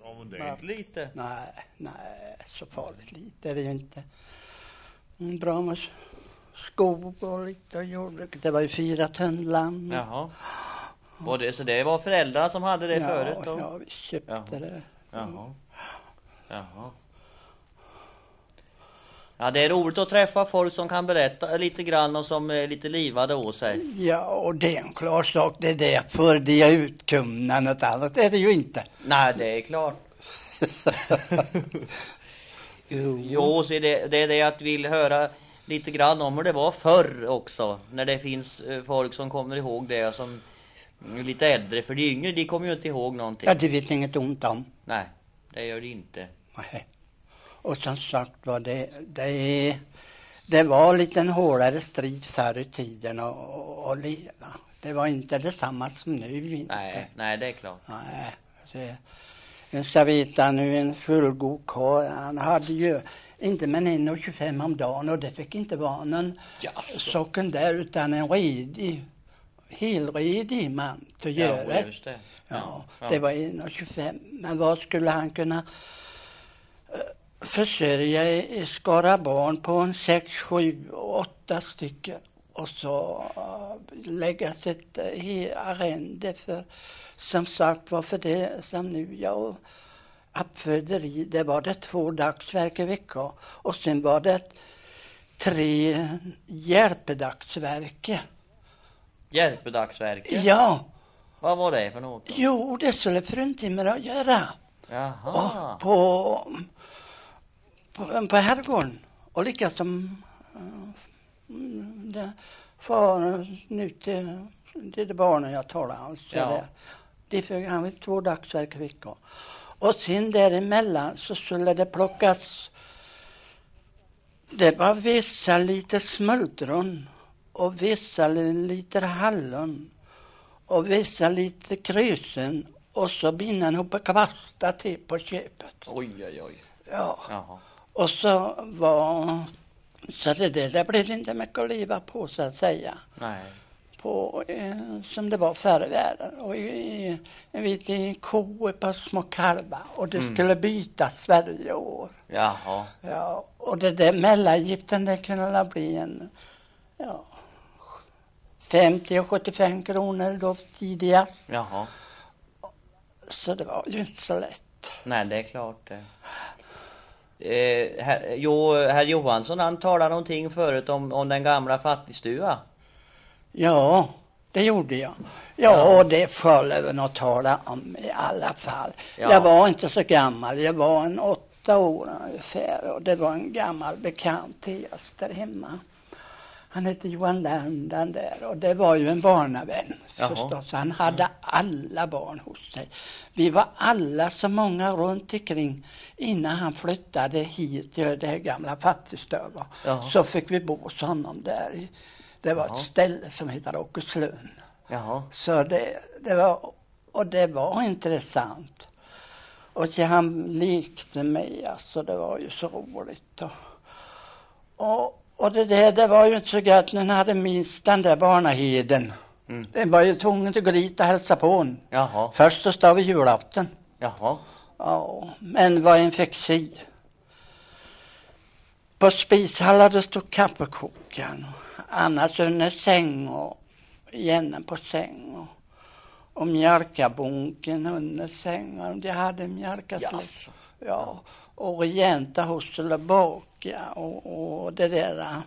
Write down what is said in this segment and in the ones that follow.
Ja, men det är inte lite. Nej, så farligt lite är det ju inte. Bra med skog och lite jordbruk. Det var ju 4 tunnland. Jaha. Så det var föräldrar som hade det förut då? Ja, vi köpte det. Jaha. Ja, det är roligt att träffa folk som kan berätta lite grann och som är lite livade åt sig. Ja, och det är en klar sak. Det är det för det är utkunnan. Något annat är det ju inte. Nej, det är klart. Jo, så det är det att vill höra lite grann om hur det var förr också. När det finns folk som kommer ihåg det som är lite äldre. För de yngre, de kommer ju inte ihåg någonting. Ja, det vet inget ont om. Nej, det gör det inte. Nej. Och som sagt var det var lite en hårdare strid förr i tiden att leva. Det var inte detsamma som nu inte. Nej, det är klart. Nej, jag ska veta nu en fullgod karl. Han hade ju inte men 1,25 om dagen och det fick inte vara någon sekundär utan en helredig man att göra. Just det. Ja, det var 1,25. Men vad skulle han kunna försörja i skara barn på en 6, 7, 8 stycken och så lägga sitt arrende för som sagt varför det som nu jag uppföderi det var det 2 dagsverk i veckan och sen var det 3 hjälpedagsverk. Hjälpedagsverk? Ja. Vad var det för något då? Jo, det skulle fruntimmer att göra. Jaha. Och på herrgården. Och lika som det far nu till det barnen jag talar om. Ja. Det fick han vid 2 dagsverk i veckan. Och sen däremellan så skulle det plockas. Det var vissa lite smultron och vissa lite hallon och vissa lite krysen och så bindan ihop kvasta till på köpet. Oj. Ja. Jaha. Och så var så det blev inte mycket att leva på så att säga. Nej. På som det var förr i världen och en liten ko ett par små kalvar och det skulle bytas varje år. Jaha. Ja, och det där mellangiften det kunde bli en 50 och 75 kronor då tidigare. Jaha. Så det var ju inte så lätt. Nej, det är klart det. Herr Johansson han talade någonting förut om den gamla fattigstua. Ja, det gjorde jag. Ja, och det föll över att tala om i alla fall. Ja. Jag var inte så gammal, jag var en 8 år ungefär och det var en gammal bekant till oss där hemma. Han hette Johan Landan där och det var ju en barnavän förstås. Han hade alla barn hos sig. Vi var alla så många runt omkring innan han flyttade hit till det här gamla fattigstöva. Så fick vi bo hos honom där. Det var ett ställe som heter Åkerslund. Så det var intressant. Och han likte mig alltså det var ju så roligt och det var ju inte så gött när han hade minst den där barnaheden. Den var ju tvungen att gå dit och hälsa på hon. Först så stod vi julafton. Ja, men vad en fick se. På spishallar det stod kaffekokaren. Annars under säng och igen på säng och mjölkabunken under säng. Och de hade mjölkasläpp. Ja. Och regenta hos eller baka och det där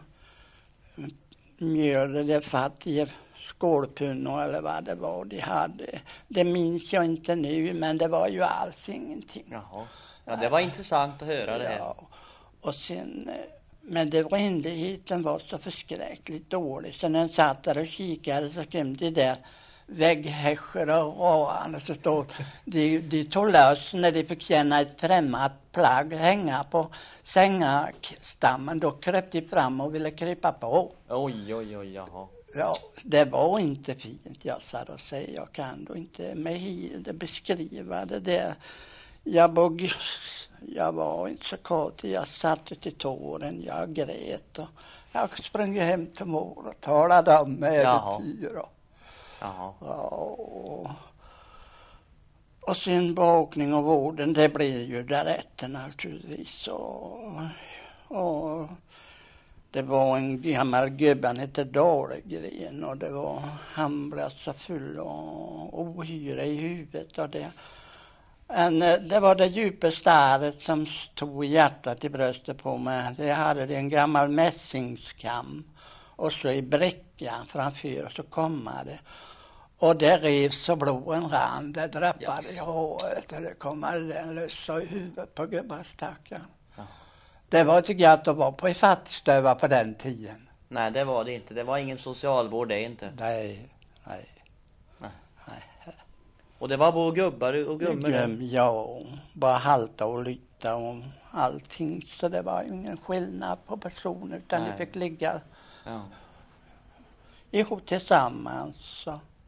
mjöl, det fattiga skålpunnor eller vad det var de hade. Det minns jag inte nu men det var ju alls ingenting. Ja, det var intressant att höra det här. Ja, och sen, men det renligheten var så förskräckligt dålig så när den satt där och kikade så kom det där vägghäscher och råan och så stod de tog lös när de fick känna ett främmat plagg hänga på sängastammen då kröp de fram och ville krypa på. Oj, jaha. Ja, det var inte fint jag sa och säger jag kan då inte med beskriva det där. Jag var inte så kort, jag satte till tåren, jag grät och jag sprang hem till mor och talade om äventyr. Och Och sin bakning och vården, det blir ju därefter naturligtvis. Och det var en gammal gubbe, han hette Dahlgren, och han blev så full och ohyra i huvudet. Och det var det djupaste ärret som stod i hjärtat i bröstet på mig. Det hade en gammal mässingskam och så i brickan framför, och så kom det. Och det revs och bloden rann, det drappade i håret, och det kom den lösa i huvudet på gubbastackan. Ja. Det var inte gott att vara på i fattigstöva på den tiden. Nej, det var det inte. Det var ingen socialvård, det inte. Nej. Och det var både gubbar och gummor? Ja, bara halta och lytta och allting. Så det var ingen skillnad på personer, utan de fick ligga ihop tillsammans.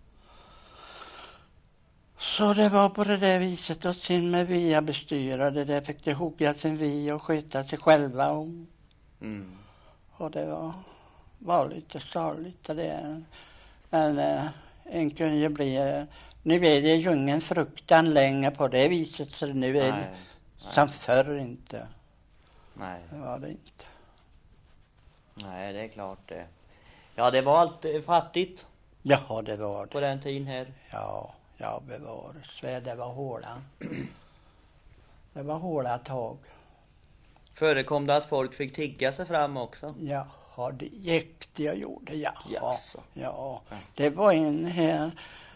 Så det var på det där viset, och sen med via bestyrade, det fick de hugga sin vi och sköta sig själva. Och det var lite sorgligt det. Men en kunde ju bli... Nu är det ju ingen fruktan längre på det viset, så nu är det som förr inte. Nej. Det var det inte. Nej, det är klart det. Ja, det var allt fattigt. Ja, det var det. På den tiden här. Ja, bevaras. Det var hårda. Det var hårda tag. Förekom det att folk fick tigga sig fram också? Ja, det gick det jag gjorde. Ja. Mm. Det var en här...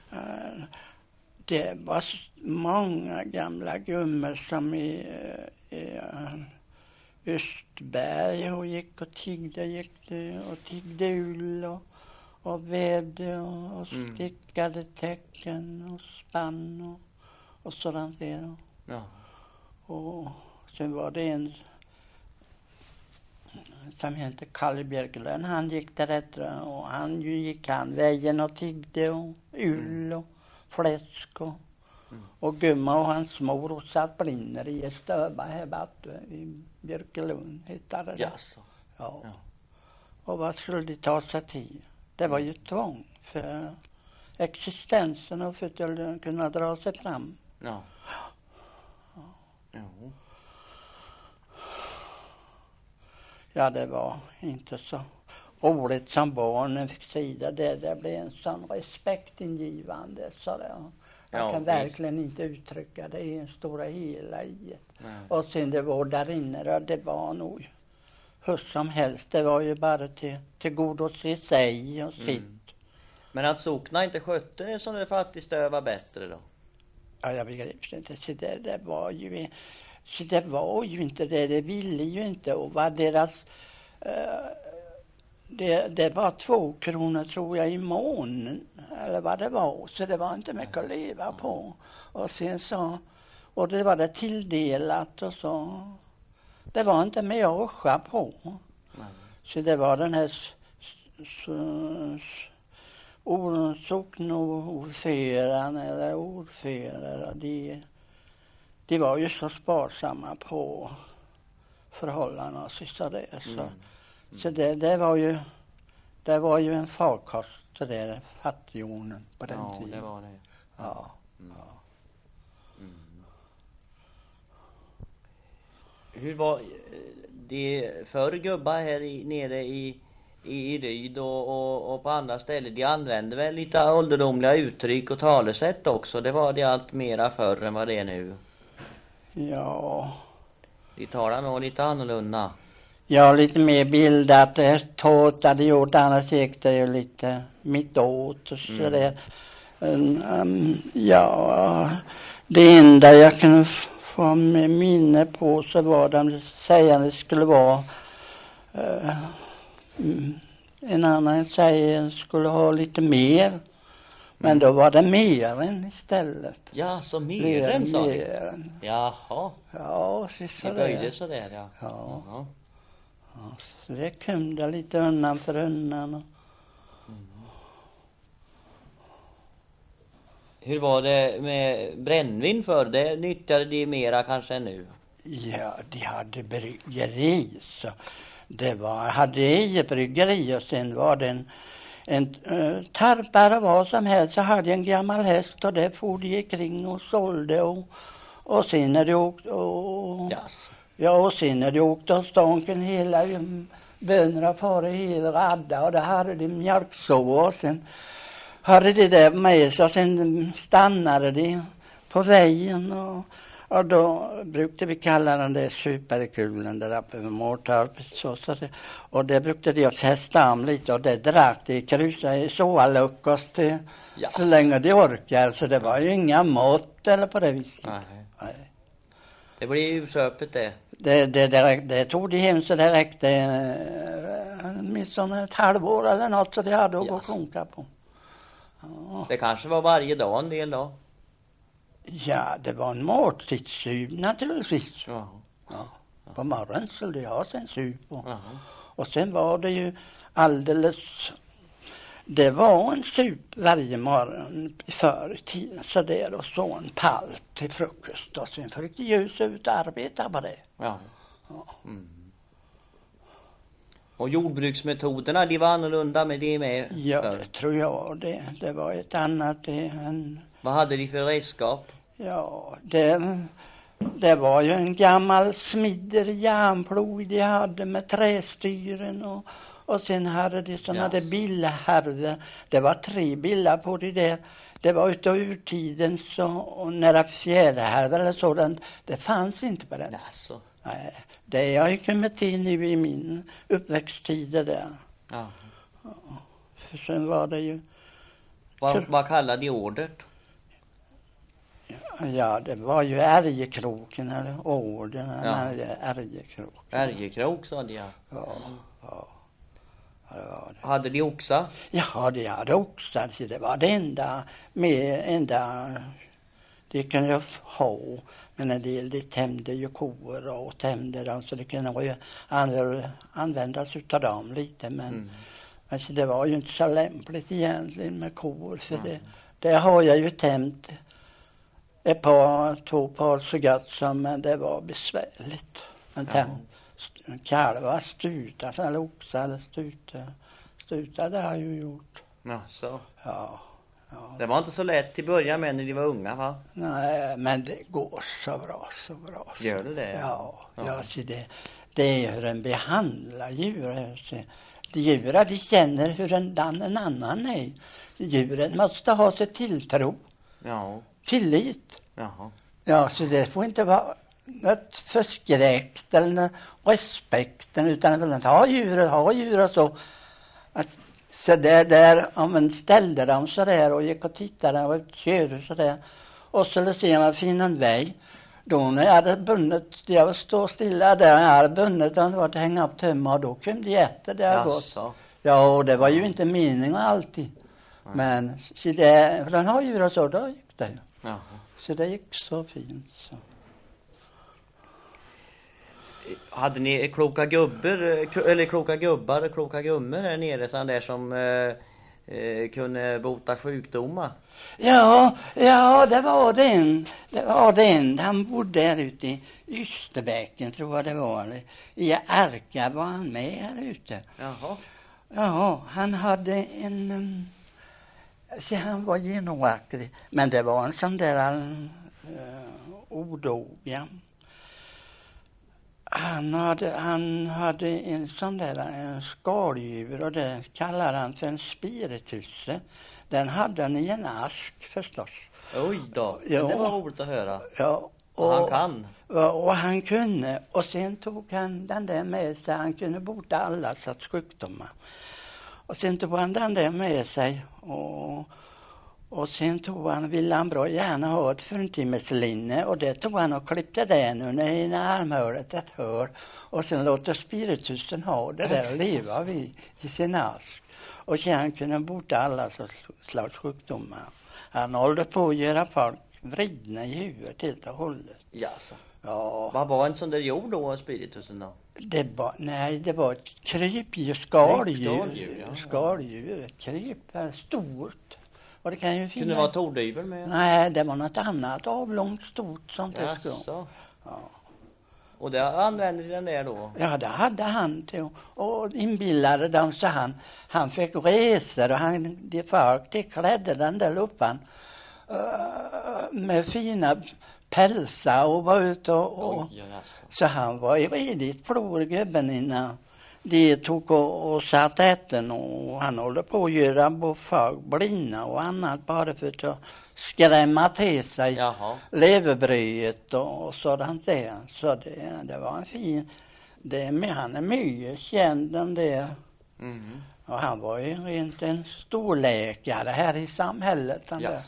Det var många gamla gummor som i Östberg och gick och tiggde ull och vävde och stickade tecken och spann och sådant där. Ja. Och sen var det en som hette Kalle Björklund, han gick därefter, och han gick vägen och tiggde och ull och fläsk och gumma, och hans mor satt blinner i Stöba här borta i Björklund hittade det. Yes. Ja. Och vad skulle de ta sig till? Det var ju tvång för existensen och för att kunna dra sig fram. Ja. Ja, det var inte så roligt som barnen fick sida. Det blev en sån respektingivande. Så jag kan verkligen inte uttrycka det i en stora hela i ett. Och sen det var där inne, det var nog hur som helst. Det var ju bara till god att se sig och sitt. Men att sockna inte skötte det som det fattigstöva bättre då? Ja, jag begrepp inte. Så det var ju... Så det var ju inte det ville ju inte. Och vad deras... det var 2 kronor tror jag i månaden. Eller vad det var. Så det var inte mycket att leva på. Och sen så... Och det var det tilldelat och så. Det var inte mer att ruscha på. Så det var den här... socknordföraren eller ordförare. De var ju så sparsamma på förhållandena så där. Så det var ju en farkost det där fattigjonen på den tiden. Ja, det var det. Ja. Hur var det för gubbar här nere i Ryd och på andra ställen? De använde väl lite ålderdomliga uttryck och talesätt också. Det var det allt mera förr än vad det är nu. Ja. De talar nog lite annorlunda. Ja, lite mer bildat. Det tåtade gjort, annars gick det ju lite mittåt och sådär. Ja, det enda jag kunde få med minne på så var de säger det skulle vara en annan säger skulle ha lite mer. Men då var det meren istället. Ja, så meren sa ni? Jaha. Ja, så det böjde så där, ja. Ja. Så det kunde lite undan för undan. Hur var det med brännvin för? Det nyttjade de mera kanske än nu? Ja, de hade bryggeri så. Det hade bryggeri och sen var det en tarpare vad som helst, så hade jag en gammal häst och det for de kring och sålde och sen när de åkte och Yes. ja, och sen när de åkte av stanken hela bönorna före hela radda och där hade de mjölksår och sen hade de det med sig och sen stannade de på vägen och då brukade vi kalla den där superkulen där uppe med Mårtorp och det brukade de fästa om lite och det drack de kryssa i såaluckos till så länge de orkar, så det var ju inga mått eller på det viset. Nej. Det blir ju köpet det. Det tog de hem så det räckte åtminstone ett halvår eller något så de hade att gå och klunka på. Ja. Det kanske var varje dag en del då? Ja, det var en måltidssup naturligtvis. Ja. På morgonen skulle jag ha sin sup. Och sen var det ju det var en sup varje morgon förr i tiden så där och så en pall till frukost och sen fick de ljus ut och arbeta på det. Ja. Mm. Och jordbruksmetoderna, de var annorlunda med det med? Ja, det tror jag. Det var ett annat Vad hade de för redskap? Ja, det var ju en gammal smidder järnplog de hade med trästyren och sen hade de sådana där billahärvor. Det var 3 billar på det där. Det var utav urtiden så och nära fjäderhärvor eller sådant. Det fanns inte på den. Alltså. Nej, det har ju kommit till nu i min uppväxttid där. Ja. För sen var det ju... Vad kallade de ordet? Ja, det var ju ärgekroken eller orden. Ärgekroken. Ärgekrok sa de, ja. Ja, det var det. Hade de oxa? Ja, de hade oxar. Så det var det enda de kunde ju ha. Men en del de tämde ju kor och tämde dem så det kunde ju användas utav dem lite. Men så det var ju inte så lämpligt egentligen med kor. För det har jag ju tämt ett två par så gott som, men det var besvärligt. Men kalvar, stutar eller oxar eller stutar det har jag ju gjort. Ja, så. Ja. Det var inte så lätt till början med när de var unga, va? Nej, men det går så bra. Gör det? Ja, så det är hur en behandlar djur. Djuren, de känner hur en annan är. Djuren måste ha sig tilltro. Ja. Tillit. Jaha. Ja, så det får inte vara något förskräckt eller något respekten utan att ha djur och så. Så där om man ställde dem så där och gick och tittade och körde så där och så ser man finna en väg. Då när jag hade bunnit, jag stod stilla där, jag hade bunnit och det var att hänga upp tömmar och då kunde de äta det gott. Ja, och det var ju inte meningen alltid. Nej. Men så det, för den har djur och så, då gick det ju. Jaha. Så det gick så fint så. Hade ni kloka gubbar och kloka gummor här nere sån där som kunde bota sjukdomar? Ja, det var den. Han bodde där ute i Ysterbäcken tror jag det var. I Arka var han med här ute. Jaha. Ja, han hade en... Så han var genomvackrig. Men det var en sån där odoga. Han hade en sån där skaldjur och det kallade han för en spiritusse. Den hade han i en ask förstås. Oj då, ja. Det var roligt att höra. Ja. Och han kan. Och han kunde. Och sen tog han den där med sig. Han kunde bota alla sorts sjukdomar. Och sen tog han den där med sig. Och sen ville han bra gärna ha ett fruntimmeslinne. Och det tog han och klippte den under i armhålet ett hör. Och sen låter spiritusen ha det där och leva vid i sin ask. Och sen kunde bota alla slags sjukdomar. Han håller på att göra folk vridna i huvudet helt och hållet. Jaså. Ja. Vad var en sån där jord då, spiritusen då? Det var ett krypdjur, skaldjur. Ett kryp, stort. Och det kan ju kunde det vara tordyvel med? Nej, det var något annat avlångt stort sånt där. Ja. Och det använde den där då? Ja, det hade han till. Och inbillade dem så han fick resor och de folk de klädde den där luppan med fina pälsar och var ute och så han var ju riktigt flor gubben innan de tog och satt äten och han håller på att göra på folk blinna och annat bara för att skrämma till sig leverbrödet och sådant där. Så det var en fin, men han är mycket känd den där. Mm. Och han var ju inte en storläkare här i samhället. Ja.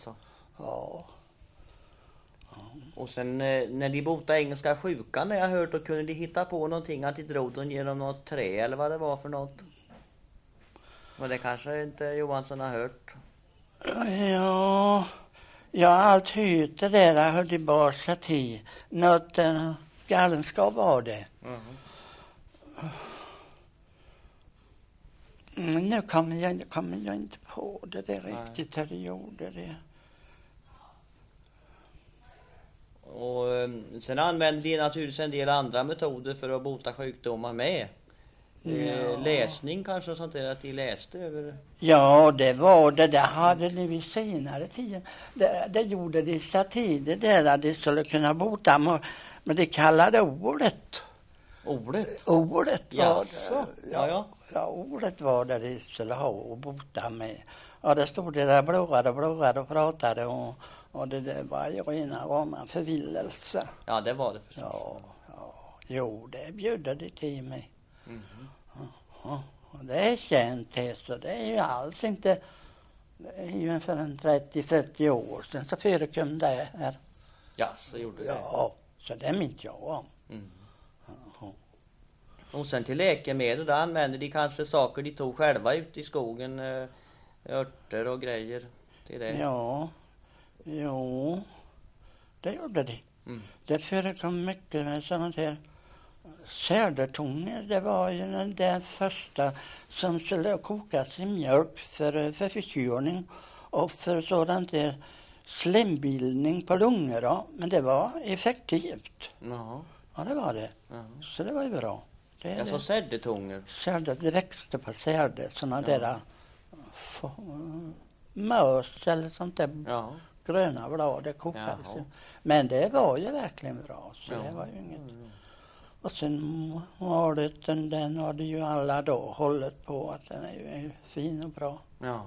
Och sen när de botade engelska sjukan, när jag hört, då kunde de hitta på någonting att de drog den genom något trä eller vad det var för något. Och det kanske inte Johansson har hört. Ja, allt hört det där hörde bara sig till. Något galenskap var det. Nu kommer jag inte på det där riktigt hur det gjorde det. Och sen använde de naturligtvis en del andra metoder för att bota sjukdomar med. Läsning kanske och sånt där, att de läste över. Ja, det var det. Där hade de vid senare tid. Det gjorde de så tider där att de skulle kunna bota. Men de kallade ordet. Ordet? Ordet var det. Ja, ordet var det de skulle ha och bota med. Och det stod det där blurrade och pratade och det var ju rena rama förvillelse. Ja, det var det. Ja. Jo, det bjöd det till mig. Och det är känt det, så det är ju alls inte, det är ju för en 30-40 år sedan så förekom det här. Ja, så gjorde det. Ja, så det minns jag om. Och sen till läkemedel, då använde de kanske saker de tog själva ute i skogen, örter och grejer till det. Jo, det gjorde de. Det förekom mycket med sådana här särdetoner. Det var ju den första som skulle kokas i mjölk för förkylning och för sådant där slembildning på lungor då. Men det var effektivt. Ja, det var det. Så det var ju bra. Så särdetoner? Det växte på särde, sådana där mös eller sånt där gröna blad, det kokades. Men det var ju verkligen bra, så det var ju inget. Och sen var det den hade ju alla då hållit på att den är ju fin och bra. Ja.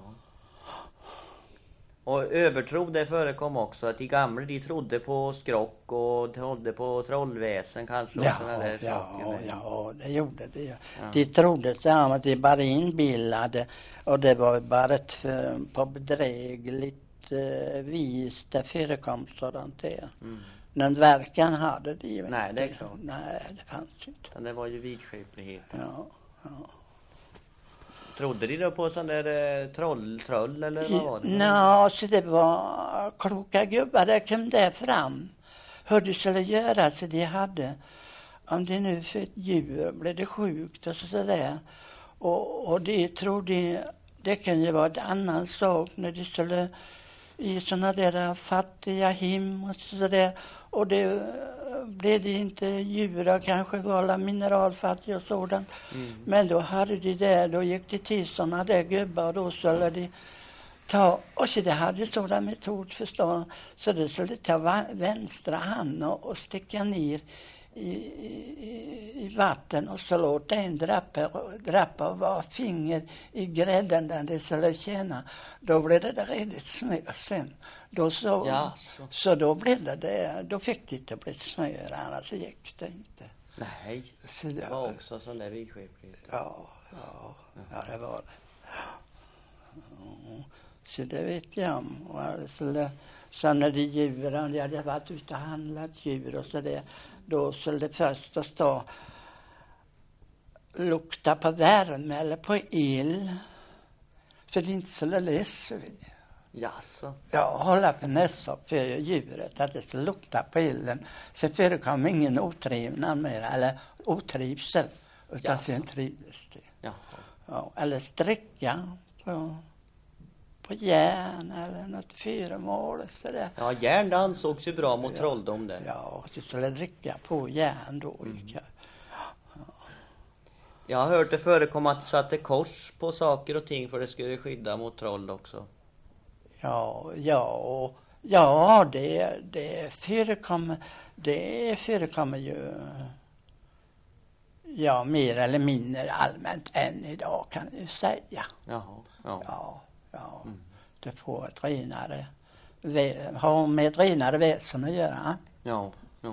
Och övertro det förekom också, att de gamla de trodde på skrock och trodde på trollväsen kanske. Och ja, det gjorde det. Ja. De trodde att de bara inbillade och det var bara på bedrägligt vis det förekom sådant där. Men verkan hade de ju. Nej, det är klart. Nej, det fanns inte. Men det var ju vidskeplighet. Ja. Trodde de då på sån där troll eller vad var det? Ja, så det var kloka gubbar där kom det fram. Hur de skulle göra så de hade. Om det nu för ett djur blev det sjukt och så där. Och de trodde det kan ju vara ett annan sak när de skulle i såna där fattiga hem och så där. Och det blev det inte djur kanske var mineralfattiga och sådant. Men då hade de det, då gick det till såna där gubbar och då skulle de ta, och så det hade sådana metod förstå, så det skulle ta vänstra handen och sticka ner i vatten och så låta en drappa och var finger i grädden där det skulle känna. Då blev det redigt smör sen. Då så då blev det, då fick det inte bli smör, annars gick det inte. Nej, så det var också sån där vidskeplighet. Ja, det var det. Så det vet jag om. Så när de djuren, de hade varit ute och handlat djur och så där, då skulle det först stå lukta på värme eller på el. För det inte skulle läsa vid. Jaså? Ja, hålla på näsa för djuret att det skulle lukta på elen. Så förekom ingen otrevnad mer, eller otrivsel, utan sen trivdes det. Ja, eller sträcka på på järn eller något föremål. Så där. Ja, järn det ansågs ju bra mot trolldom där. Ja, så skulle dricka på järn då. Jag har hört det förekomma att det satte kors på saker och ting för det skulle skydda mot troll också. Ja, det förekommer ju mer eller mindre allmänt än idag kan jag säga. Ja. Det får ett renare har med ett renare väsen att göra. Ja.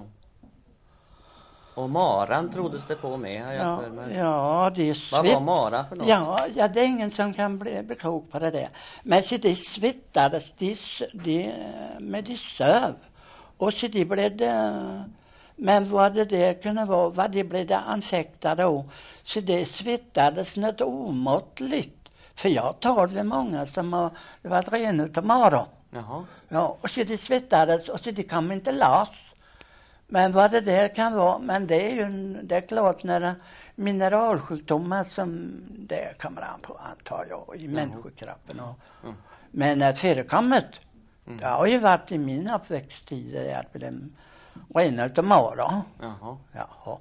Och maran troddes det på med, har jag för mig. Ja, det är Vad var maran för något? Ja, det är ingen som kan bli klok på det där. Men så det svittades med de söv. Och så det blev det, men vad det kunde vara, vad det blev det anfäktade då. Så det svittades något omåttligt. För jag tar det många som har varit rena utav maran. Jaha. Ja, och så det svittades och så det kom inte loss. Men vad det där kan vara, men det är ju det är klart när mineralsjukdomar som det kommer an på antar jag i människokroppen. Men att förekommit, det har ju varit i min uppväxttid att bli rena utav maran. Jaha.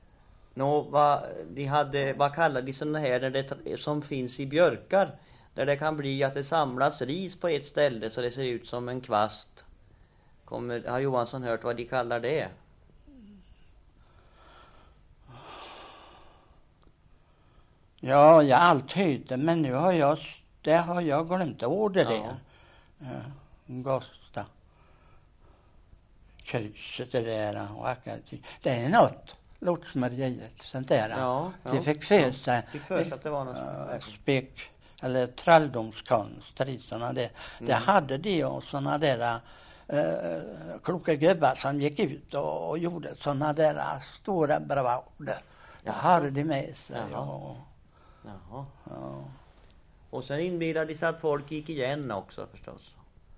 Vad kallar de sådana här när det, som finns i björkar? Där det kan bli att det samlas ris på ett ställe så det ser ut som en kvast. Har Johansson hört vad de kallar det? Ja, jag har alltid hört det, men nu har jag glömt ordet där. Gosta. Krysset det där och det är något. Lotsmeriet, sånt där. Ja. Det fick för sig att det var något spek eller tralldomskonst, såna där. Det hade de och såna där kloka gubbar som gick ut och gjorde såna där stora bravader. Det hade de med sig. Jaha. Och sen inbillade de sig att folk gick igen också förstås.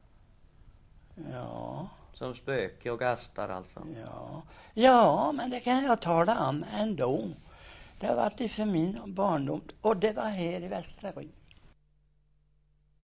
Ja. Som spöke och gastar alltså. Ja, men det kan jag tala om ändå. Det har varit för min barndom och det var här i Västra Ryd.